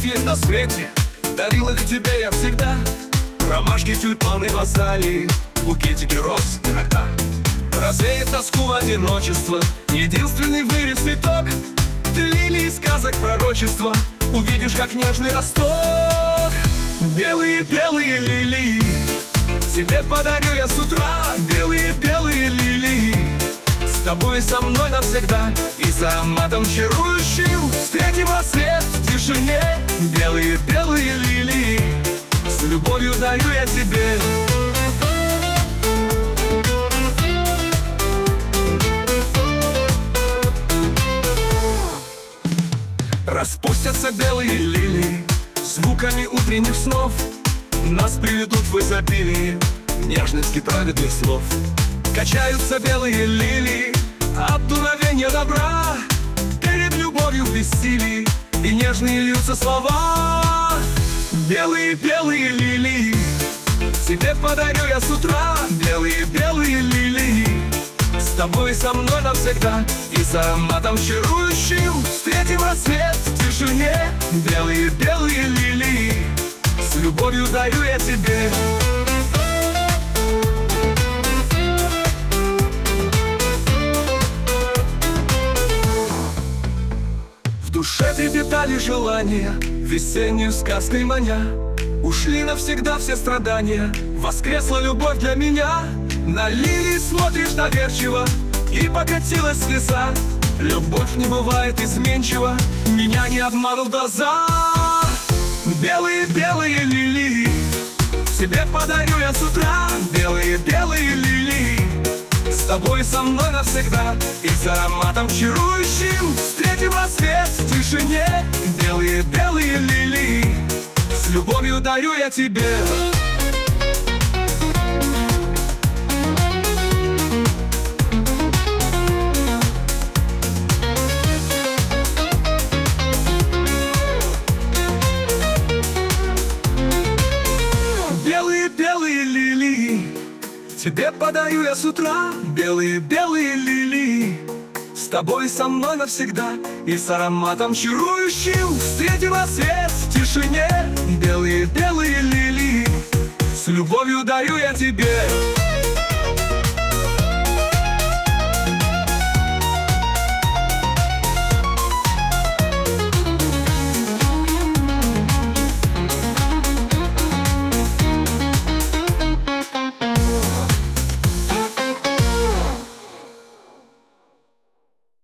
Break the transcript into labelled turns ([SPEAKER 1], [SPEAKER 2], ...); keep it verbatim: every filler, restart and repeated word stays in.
[SPEAKER 1] есть на свете, дарил их тебе я всегда. Ромашки, тюльпаны, азалии, букетики роз иногда. Развеет тоску одиночества, единственный в мире цветок. Ты лилии сказок пророчества, увидишь, как нежный росток. Белые-белые лилии тебе подарю я с утра. Белые-белые лилии с тобой и со мной навсегда. И за ароматом чарующим встретим рассвет в тишине. Белые-белые лилии с любовью дарю я тебе. Распустятся белые лилии звуками утренних снов. Нас приведут в изобилие нежности праведных слов. Качаются белые лилии от дуновения добра. Перед любовью в бессилии и нежные льются слова. Белые-белые лилии тебе подарю я с утра. Белые-белые лилии с тобой и со мной навсегда. И за ароматом чарующим встретим рассвет в тишине. Белые-белые лилии с любовью дарю я тебе. В душе трепетали желания, весеннюю сказкой маня. Ушли навсегда все страдания, воскресла любовь для меня. На лилии смотришь доверчиво, и покатилась слеза. Любовь не бывает изменчива, меня не обманут глаза. Белые-белые лилии тебе подарю я с утра. Белые-белые лилии с тобой и со мной навсегда. И за ароматом чарующим встретим рассвет в тишине. Белые-белые лилии с любовью дарю я тебе. Белые-белые лилии тебе подарю я с утра. Белые-белые лилии с тобой и со мной навсегда. И с ароматом чарующим встретим рассвет в тишине. Белые-белые лилии с любовью дарю я тебе.